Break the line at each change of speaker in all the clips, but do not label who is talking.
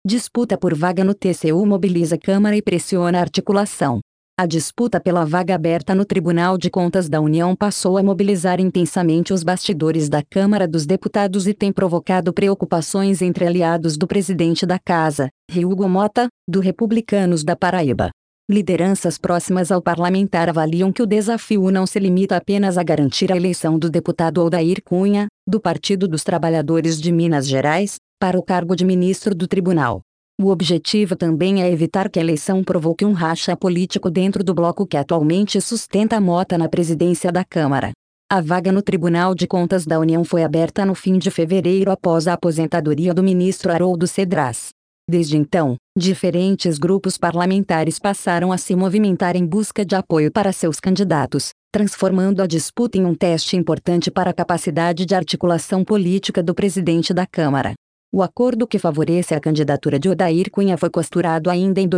Disputa por vaga no TCU mobiliza Câmara e pressiona a articulação. A disputa pela vaga aberta no Tribunal de Contas da União passou a mobilizar intensamente os bastidores da Câmara dos Deputados e tem provocado preocupações entre aliados do presidente da Casa, Hugo Mota, do Republicanos da Paraíba. Lideranças próximas ao parlamentar avaliam que o desafio não se limita apenas a garantir a eleição do deputado Odair Cunha, do Partido dos Trabalhadores de Minas Gerais, para o cargo de ministro do Tribunal. O objetivo também é evitar que a eleição provoque um racha político dentro do bloco que atualmente sustenta Mota na presidência da Câmara. A vaga no Tribunal de Contas da União foi aberta no fim de fevereiro após a aposentadoria do ministro Haroldo Cedras. Desde então, diferentes grupos parlamentares passaram a se movimentar em busca de apoio para seus candidatos, transformando a disputa em um teste importante para a capacidade de articulação política do presidente da Câmara. O acordo que favorece a candidatura de Odair Cunha foi costurado ainda em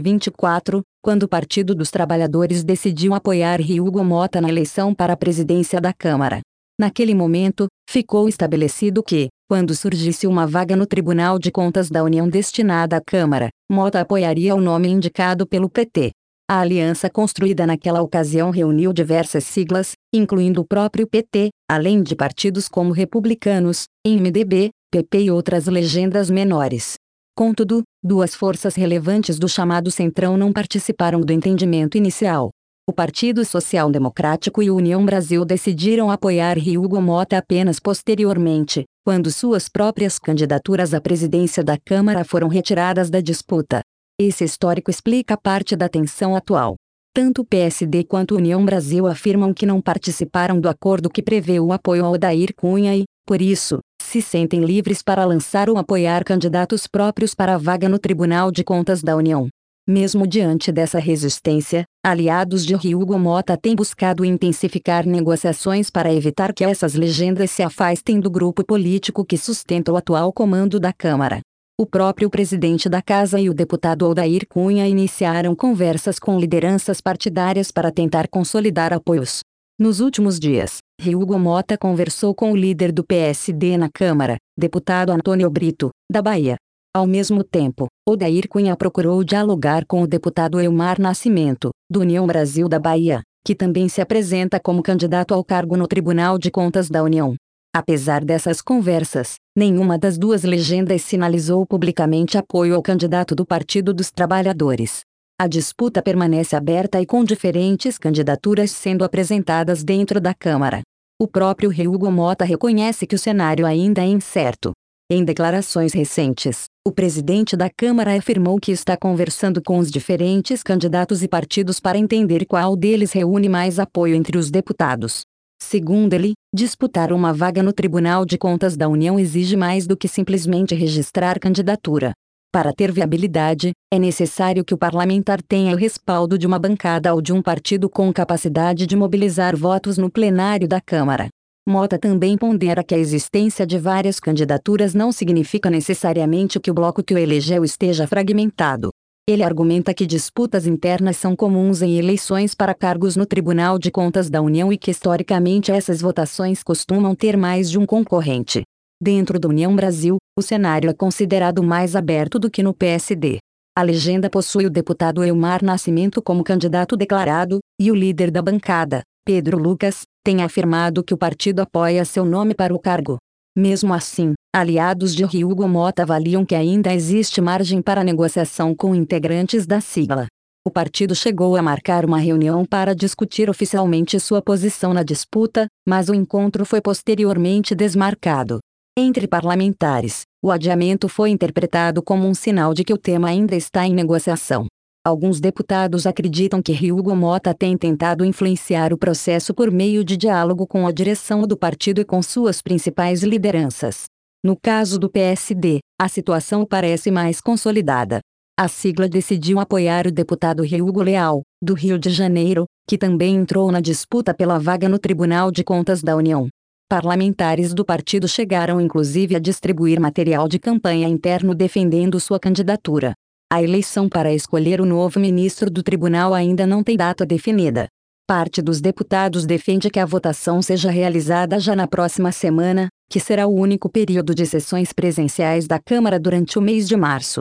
2024, quando o Partido dos Trabalhadores decidiu apoiar Hugo Mota na eleição para a presidência da Câmara. Naquele momento, ficou estabelecido que, quando surgisse uma vaga no Tribunal de Contas da União destinada à Câmara, Mota apoiaria o nome indicado pelo PT. A aliança construída naquela ocasião reuniu diversas siglas, incluindo o próprio PT, além de partidos como Republicanos, MDB, PP e outras legendas menores. Contudo, duas forças relevantes do chamado Centrão não participaram do entendimento inicial. O Partido Social Democrático e União Brasil decidiram apoiar Hugo Mota apenas posteriormente, quando suas próprias candidaturas à presidência da Câmara foram retiradas da disputa. Esse histórico explica parte da tensão atual. Tanto o PSD quanto União Brasil afirmam que não participaram do acordo que prevê o apoio ao Odair Cunha e, por isso, se sentem livres para lançar ou apoiar candidatos próprios para a vaga no Tribunal de Contas da União. Mesmo diante dessa resistência, aliados de Hugo Mota têm buscado intensificar negociações para evitar que essas legendas se afastem do grupo político que sustenta o atual comando da Câmara. O próprio presidente da Casa e o deputado Odair Cunha iniciaram conversas com lideranças partidárias para tentar consolidar apoios. Nos últimos dias, Hugo Mota conversou com o líder do PSD na Câmara, deputado Antônio Brito, da Bahia. Ao mesmo tempo, Odair Cunha procurou dialogar com o deputado Elmar Nascimento, do União Brasil da Bahia, que também se apresenta como candidato ao cargo no Tribunal de Contas da União. Apesar dessas conversas, nenhuma das duas legendas sinalizou publicamente apoio ao candidato do Partido dos Trabalhadores. A disputa permanece aberta e com diferentes candidaturas sendo apresentadas dentro da Câmara. O próprio Hugo Mota reconhece que o cenário ainda é incerto. Em declarações recentes, o presidente da Câmara afirmou que está conversando com os diferentes candidatos e partidos para entender qual deles reúne mais apoio entre os deputados. Segundo ele, disputar uma vaga no Tribunal de Contas da União exige mais do que simplesmente registrar candidatura. Para ter viabilidade, é necessário que o parlamentar tenha o respaldo de uma bancada ou de um partido com capacidade de mobilizar votos no plenário da Câmara. Mota também pondera que a existência de várias candidaturas não significa necessariamente que o bloco que o elegeu esteja fragmentado. Ele argumenta que disputas internas são comuns em eleições para cargos no Tribunal de Contas da União e que historicamente essas votações costumam ter mais de um concorrente. Dentro da União Brasil, o cenário é considerado mais aberto do que no PSD. A legenda possui o deputado Elmar Nascimento como candidato declarado, e o líder da bancada, Pedro Lucas, tem afirmado que o partido apoia seu nome para o cargo. Mesmo assim, aliados de Hugo Mota avaliam que ainda existe margem para negociação com integrantes da sigla. O partido chegou a marcar uma reunião para discutir oficialmente sua posição na disputa, mas o encontro foi posteriormente desmarcado. Entre parlamentares, o adiamento foi interpretado como um sinal de que o tema ainda está em negociação. Alguns deputados acreditam que Hugo Mota tem tentado influenciar o processo por meio de diálogo com a direção do partido e com suas principais lideranças. No caso do PSD, a situação parece mais consolidada. A sigla decidiu apoiar o deputado Hugo Leal, do Rio de Janeiro, que também entrou na disputa pela vaga no Tribunal de Contas da União. Parlamentares do partido chegaram inclusive a distribuir material de campanha interno defendendo sua candidatura. A eleição para escolher o novo ministro do tribunal ainda não tem data definida. Parte dos deputados defende que a votação seja realizada já na próxima semana, que será o único período de sessões presenciais da Câmara durante o mês de março.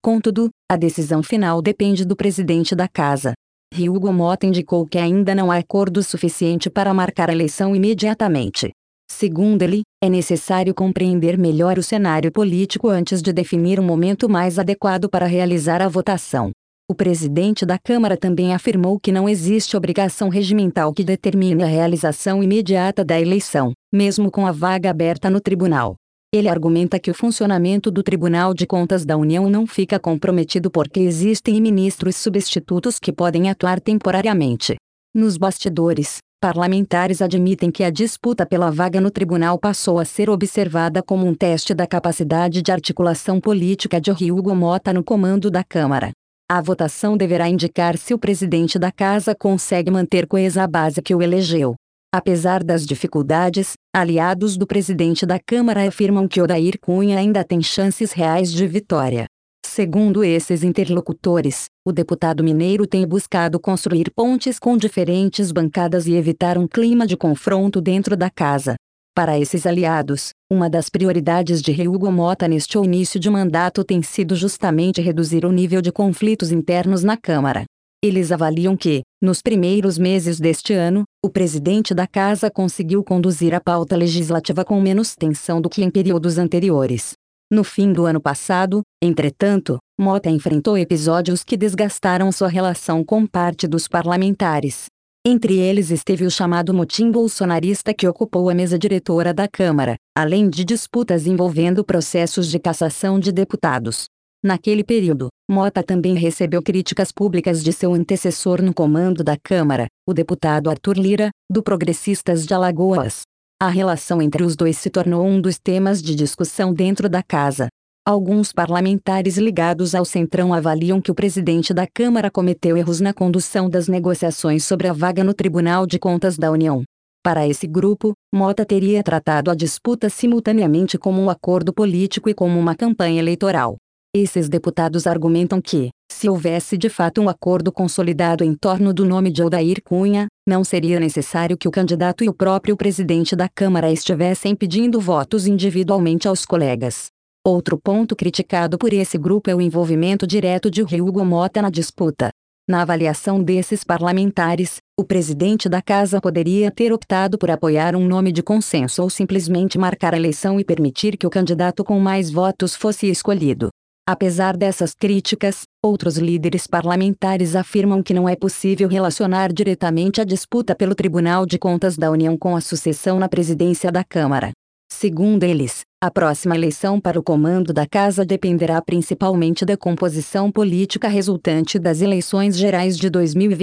Contudo, a decisão final depende do presidente da Casa. Hugo Mota indicou que ainda não há acordo suficiente para marcar a eleição imediatamente. Segundo ele, é necessário compreender melhor o cenário político antes de definir um momento mais adequado para realizar a votação. O presidente da Câmara também afirmou que não existe obrigação regimental que determine a realização imediata da eleição, mesmo com a vaga aberta no tribunal. Ele argumenta que o funcionamento do Tribunal de Contas da União não fica comprometido porque existem ministros substitutos que podem atuar temporariamente. Nos bastidores, parlamentares admitem que a disputa pela vaga no tribunal passou a ser observada como um teste da capacidade de articulação política de Hugo Mota no comando da Câmara. A votação deverá indicar se o presidente da Casa consegue manter coesa a base que o elegeu. Apesar das dificuldades, aliados do presidente da Câmara afirmam que Odair Cunha ainda tem chances reais de vitória. Segundo esses interlocutores, o deputado mineiro tem buscado construir pontes com diferentes bancadas e evitar um clima de confronto dentro da casa. Para esses aliados, uma das prioridades de Hugo Mota neste início de mandato tem sido justamente reduzir o nível de conflitos internos na Câmara. Eles avaliam que, nos primeiros meses deste ano, o presidente da Casa conseguiu conduzir a pauta legislativa com menos tensão do que em períodos anteriores. No fim do ano passado, entretanto, Mota enfrentou episódios que desgastaram sua relação com parte dos parlamentares. Entre eles esteve o chamado motim bolsonarista que ocupou a mesa diretora da Câmara, além de disputas envolvendo processos de cassação de deputados. Naquele período, Mota também recebeu críticas públicas de seu antecessor no comando da Câmara, o deputado Arthur Lira, do Progressistas de Alagoas. A relação entre os dois se tornou um dos temas de discussão dentro da casa. Alguns parlamentares ligados ao Centrão avaliam que o presidente da Câmara cometeu erros na condução das negociações sobre a vaga no Tribunal de Contas da União. Para esse grupo, Mota teria tratado a disputa simultaneamente como um acordo político e como uma campanha eleitoral. Esses deputados argumentam que, se houvesse de fato um acordo consolidado em torno do nome de Odair Cunha, não seria necessário que o candidato e o próprio presidente da Câmara estivessem pedindo votos individualmente aos colegas. Outro ponto criticado por esse grupo é o envolvimento direto de Hugo Mota na disputa. Na avaliação desses parlamentares, o presidente da Casa poderia ter optado por apoiar um nome de consenso ou simplesmente marcar a eleição e permitir que o candidato com mais votos fosse escolhido. Apesar dessas críticas, outros líderes parlamentares afirmam que não é possível relacionar diretamente a disputa pelo Tribunal de Contas da União com a sucessão na presidência da Câmara. Segundo eles, a próxima eleição para o comando da Casa dependerá principalmente da composição política resultante das eleições gerais de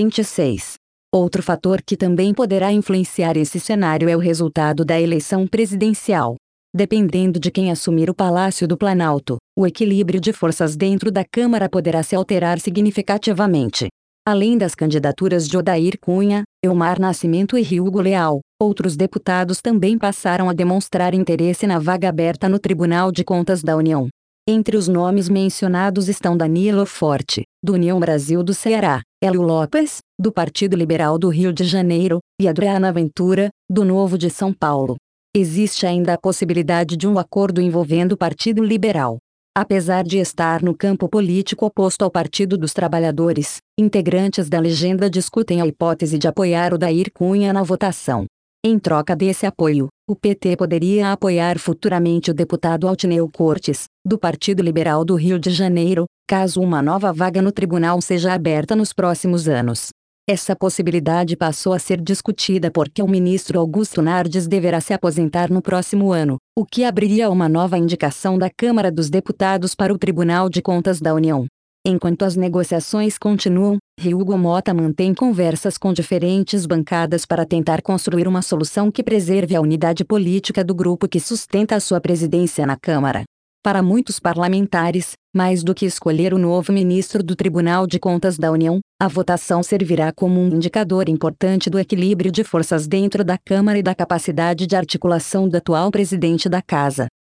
2026. Outro fator que também poderá influenciar esse cenário é o resultado da eleição presidencial. Dependendo de quem assumir o Palácio do Planalto, o equilíbrio de forças dentro da Câmara poderá se alterar significativamente. Além das candidaturas de Odair Cunha, Elmar Nascimento e Hugo Leal, outros deputados também passaram a demonstrar interesse na vaga aberta no Tribunal de Contas da União. Entre os nomes mencionados estão Danilo Forte, do União Brasil do Ceará, Hélio Lopes, do Partido Liberal do Rio de Janeiro, e Adriana Ventura, do Novo de São Paulo. Existe ainda a possibilidade de um acordo envolvendo o Partido Liberal. Apesar de estar no campo político oposto ao Partido dos Trabalhadores, integrantes da legenda discutem a hipótese de apoiar Odair Cunha na votação. Em troca desse apoio, o PT poderia apoiar futuramente o deputado Altineu Cortes, do Partido Liberal do Rio de Janeiro, caso uma nova vaga no tribunal seja aberta nos próximos anos. Essa possibilidade passou a ser discutida porque o ministro Augusto Nardes deverá se aposentar no próximo ano, o que abriria uma nova indicação da Câmara dos Deputados para o Tribunal de Contas da União. Enquanto as negociações continuam, Hugo Mota mantém conversas com diferentes bancadas para tentar construir uma solução que preserve a unidade política do grupo que sustenta a sua presidência na Câmara. Para muitos parlamentares, mais do que escolher o novo ministro do Tribunal de Contas da União, a votação servirá como um indicador importante do equilíbrio de forças dentro da Câmara e da capacidade de articulação do atual presidente da Casa.